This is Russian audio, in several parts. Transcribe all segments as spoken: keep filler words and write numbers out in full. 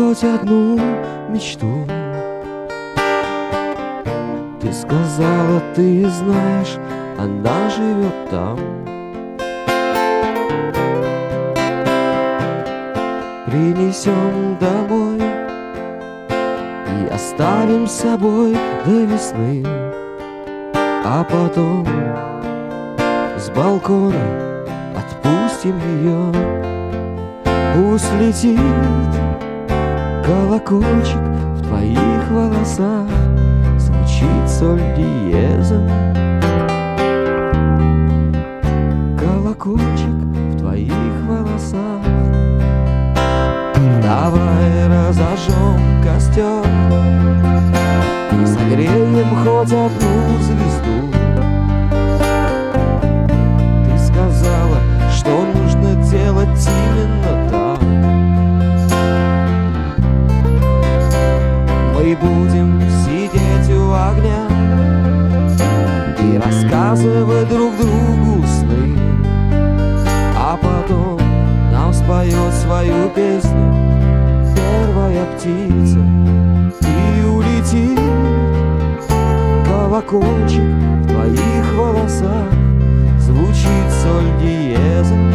хоть одну мечту. Ты сказала, ты знаешь, она живет там. Принесем домой и оставим с собой до весны, а потом с балкона отпустим ее. Пусть летит колокольчик в твоих волосах, звучит соль диезом. Колокольчик в твоих волосах. Давай разожжем костер и согреем хоть одну звезду. Ты сказала, что нужно делать именно так. Мы будем сидеть у огня и рассказывать друг другу сны, а потом нам споет свою песню первая птица и улетит колокольчик в твоих волосах, звучит соль диезом.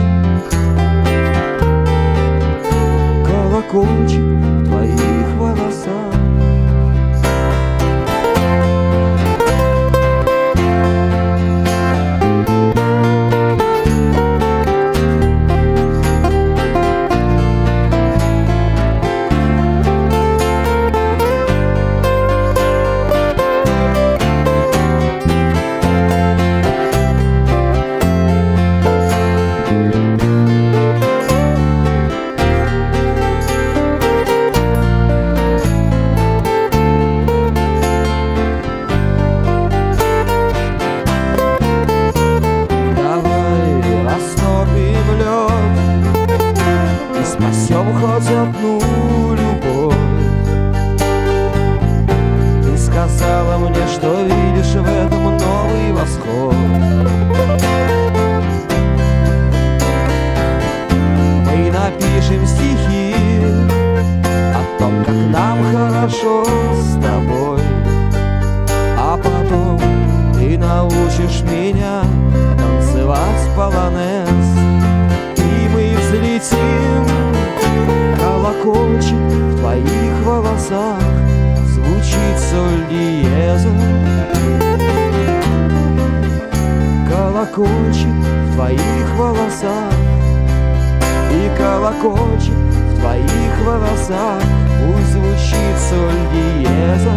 Колокольчик в твоих волосах. Спасем хоть одну любовь. Ты сказала мне, что видишь в этом новый восход. Мы напишем стихи о том, как нам хорошо с тобой, а потом ты научишь меня танцевать полонез, и мы взлетим. Колокольчик в твоих волосах, звучит соль диезом. Колокольчик в твоих волосах, и колокольчик в твоих волосах, пусть звучит соль диезом.